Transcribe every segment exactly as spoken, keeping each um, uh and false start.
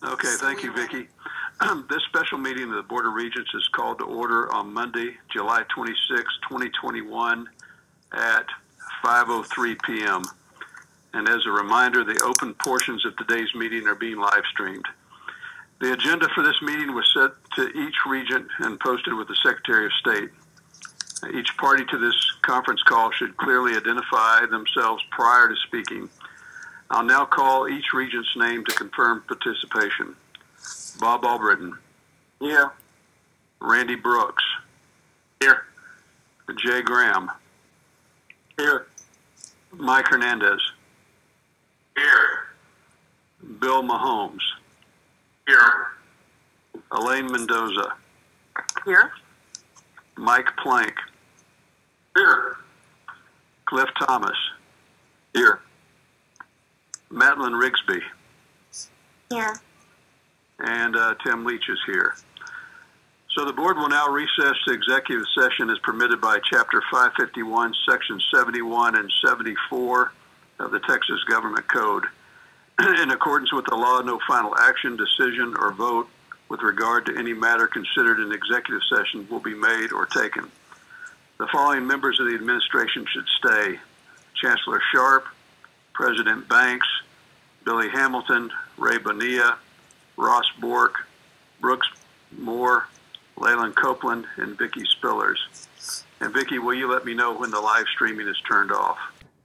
Okay, thank you, Vicki. This special meeting of the Board of Regents is called to order on Monday, July twenty-sixth, twenty twenty-one at five oh three p m And as a reminder, the open portions of today's meeting are being live streamed. The agenda for this meeting was set to each regent and posted with the Secretary of State. Each party to this conference call should clearly identify themselves prior to speaking. I'll now call each regent's name to confirm participation. Bob Albritton. Here. Randy Brooks. Here. Jay Graham. Here. Mike Hernandez. Here. Bill Mahomes. Here. Elaine Mendoza. Here. Mike Plank. Here. Cliff Thomas. Here. Madeline Rigsby. Here. And uh, Tim Leach is here. So the board will now recess to executive session as permitted by Chapter five fifty-one, Section seventy-one and seventy-four of the Texas Government Code. In accordance with the law, no final action, decision, or vote with regard to any matter considered in executive session will be made or taken. The following members of the administration should stay: Chancellor Sharp, President Banks, Billy Hamilton, Ray Bonilla, Ross Bork, Brooks Moore, Leyland Copeland, and Vicki Spillers. And Vicki, will you let me know when the live streaming is turned off?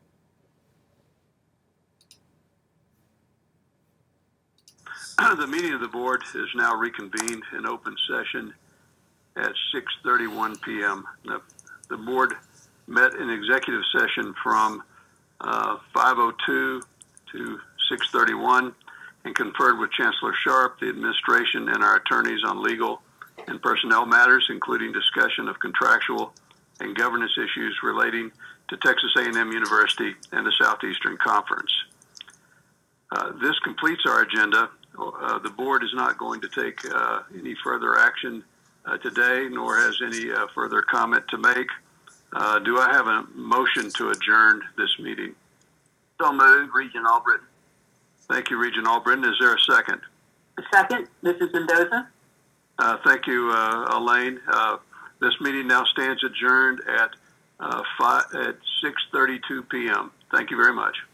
The meeting of the board is now reconvened in open session at six thirty-one p m The, the board met in executive session from uh, five oh two to six thirty-one and conferred with Chancellor Sharp, the administration, and our attorneys on legal and personnel matters, including discussion of contractual and governance issues relating to Texas A and M University and the Southeastern Conference. Uh, this completes our agenda. Uh, the board is not going to take uh, any further action uh, today, nor has any uh, further comment to make. Uh, do I have a motion to adjourn this meeting? So moved, Regent Albritton. Thank you, Regent Albritton. Is there a second? A second. This is Mendoza. Uh, thank you, uh, Elaine. Uh, this meeting now stands adjourned at, uh, five, at six thirty-two p m Thank you very much.